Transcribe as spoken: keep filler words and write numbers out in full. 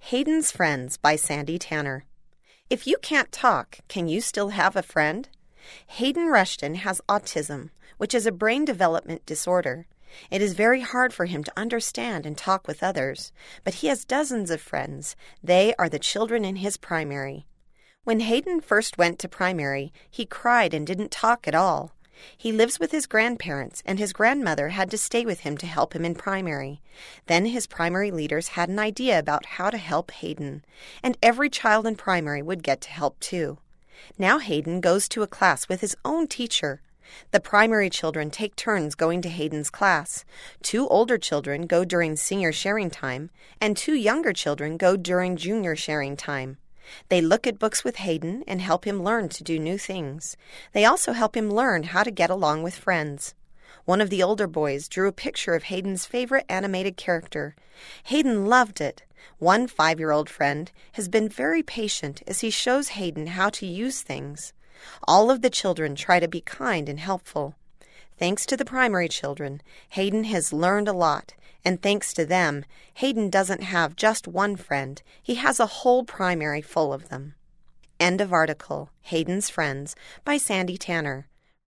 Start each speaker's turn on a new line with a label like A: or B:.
A: Hayden's Friends by Sandy Tanner. If you can't talk, can you still have a friend? Hayden Rushton has autism, which is a brain development disorder. It is very hard for him to understand and talk with others, but he has dozens of friends. They are the children in his primary. When Hayden first went to primary, he cried and didn't talk at all. He lives with his grandparents, and his grandmother had to stay with him to help him in primary. Then his primary leaders had an idea about how to help Hayden, and every child in primary would get to help too. Now Hayden goes to a class with his own teacher. The primary children take turns going to Hayden's class. Two older children go during senior sharing time, and two younger children go during junior sharing time. They look at books with Hayden and help him learn to do new things. They also help him learn how to get along with friends. One of the older boys drew a picture of Hayden's favorite animated character. Hayden loved it. One five-year-old friend has been very patient as he shows Hayden how to use things. All of the children try to be kind and helpful. Thanks to the primary children, Hayden has learned a lot, and thanks to them, Hayden doesn't have just one friend. He has a whole primary full of them. End of article. Hayden's Friends by Sandy Tanner.